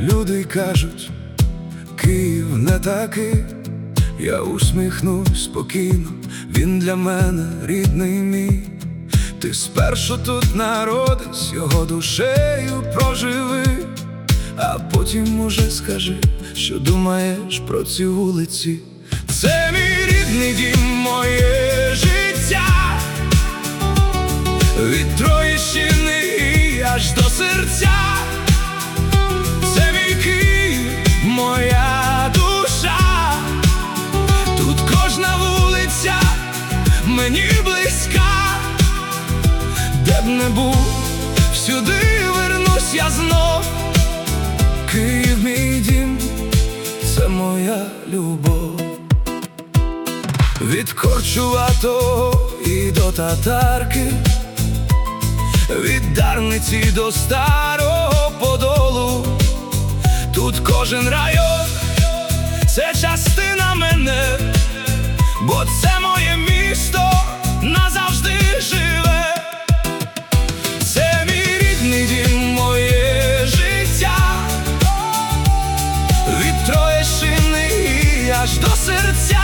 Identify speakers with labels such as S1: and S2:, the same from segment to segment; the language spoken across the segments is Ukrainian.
S1: Люди кажуть, Київ не такий. Я усміхнусь спокійно, він для мене рідний мій. Ти спершу тут народись, його душею проживи, а потім уже скажи, що думаєш про ці вулиці. Це мій рідний дім, моє життя, від Троєщини і аж до серця. Це мій Київ, моя душа, тут кожна вулиця мені близька. Де б не був, всюди вернусь я знов. Київ мій дім, це моя любов. Від Корчуватого і до Татарки, від Дарниці до Старого Подолу. Тут кожен район – це частина мене, бо це моє місто назавжди живе. Це мій рідний дім, моє життя, від Троєщини і аж до серця.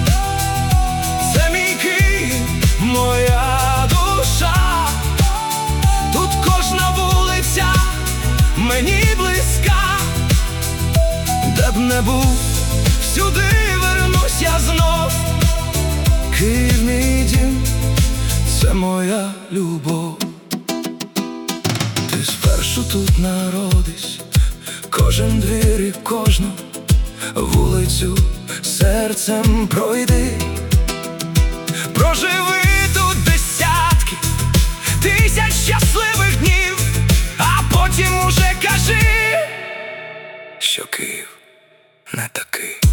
S1: Це мій Київ, моя душа, тут кожна вулиця мені близька. Де б не був, всюди вернусь я знов. Київ мій дім, це моя любов. Ти спершу тут народись, кожен двір і кожну вулицю серцем пройди. Проживи тут десятки тисяч щасливих днів, а потім уже кажи, що Київ не такий.